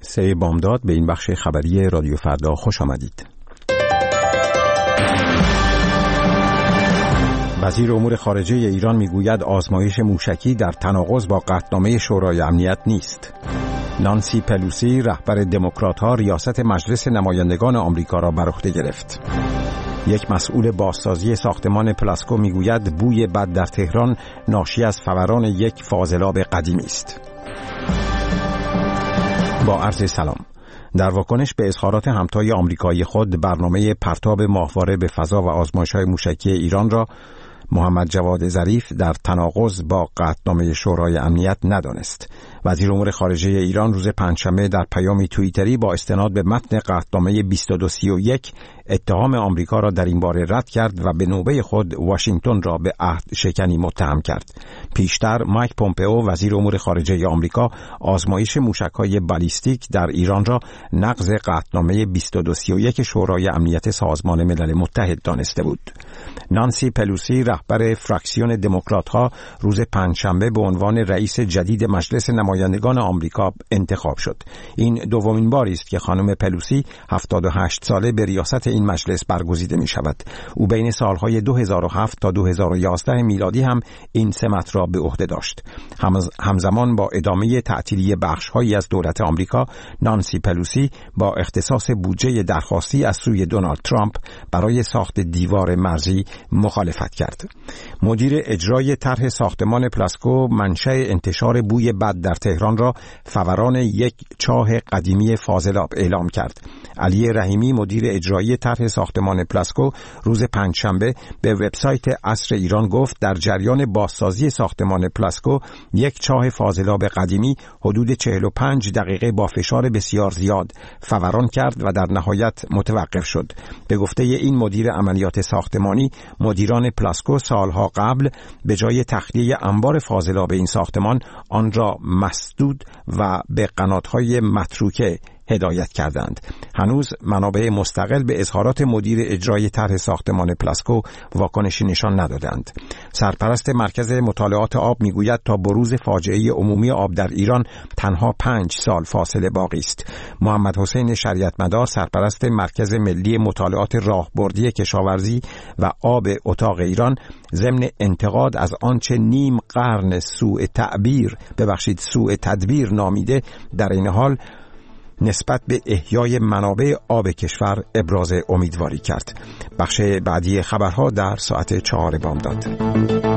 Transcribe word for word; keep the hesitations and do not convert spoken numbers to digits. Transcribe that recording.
سه بامداد به این بخش خبری رادیو فردا خوش آمدید. وزیر امور خارجه ایران میگوید آزمایش موشکی در تناقض با قطعنامه شورای امنیت نیست. نانسی پلوسی رهبر دموکرات‌ها ریاست مجلس نمایندگان آمریکا را بر عهده گرفت. یک مسئول بازسازی ساختمان پلاسکو میگوید بوی بد در تهران ناشی از فوران یک فاضلاب قدیمی است. با عرض سلام. در واکنش به اظهارات همتای آمریکایی خود، برنامه پرتاب ماهواره به فضا و آزمایش‌های موشکی ایران را محمد جواد ظریف در تناقض با قطعنامه شورای امنیت ندانست. وزیر امور خارجه ایران روز پنجشنبه در پیامی توییتری با استناد به متن قطعنامه بیست و دو سی و یک اتهام آمریکا را در این باره رد کرد و به نوبه خود واشنگتن را به عهد شکنی متهم کرد. پیشتر مایک پومپئو وزیر امور خارجه آمریکا آزمایش موشک‌های بالیستیک در ایران را نقض قطعنامه بیست و دو سی و یک شورای امنیت سازمان ملل متحد دانسته بود. نانسی پلوسی رهبر فراکسیون دموکرات‌ها روز پنجشنبه به عنوان رئیس جدید مجلس نمایندگان آمریکا انتخاب شد. این دومین باری است که خانم پلوسی هفتاد و هشت ساله به ریاست این مجلس برگزیده می شود. او بین سالهای دو هزار و هفت تا دو هزار و یازده میلادی هم این سمت را به عهده داشت. همزمان با ادامه تعطیلی بخش‌هایی از دولت آمریکا، نانسی پلوسی با اختصاص بودجه درخواستی از سوی دونالد ترامپ برای ساخت دیوار مرزی مخالفت کرد. مدیر اجرای طرح ساختمان پلاسکو منشأ انتشار بوی بد در تهران را فوران یک چاه قدیمی فاضلاب اعلام کرد. علی رحیمی مدیر اجرایی طرح ساختمان پلاسکو روز پنجشنبه به وبسایت عصر ایران گفت در جریان بازسازی ساختمان پلاسکو یک چاه فاضلاب قدیمی حدود چهل و پنج دقیقه با فشار بسیار زیاد فوران کرد و در نهایت متوقف شد. به گفته این مدیر عملیات ساختمانی، مدیران پلاسکو سالها قبل به جای تخلیه انبار فاضلاب این ساختمان آن را مسدود و به قنات‌های متروکه هدایت کردند. هنوز منابع مستقل به اظهارات مدیر اجرای طرح ساختمان پلاسکو واکنشی نشان ندادند. سرپرست مرکز مطالعات آب میگوید تا بروز فاجعه عمومی آب در ایران تنها پنج سال فاصله باقی است. محمد حسین شریعتمدار سرپرست مرکز ملی مطالعات راهبردی کشاورزی و آب اتاق ایران ضمن انتقاد از آنچه نیم قرن سوء تعبیر ببخشید سوء تدبیر نامیده، در این حال نسبت به احیای منابع آب کشور ابراز امیدواری کرد. بخش بعدی خبرها در ساعت چهار بامداد.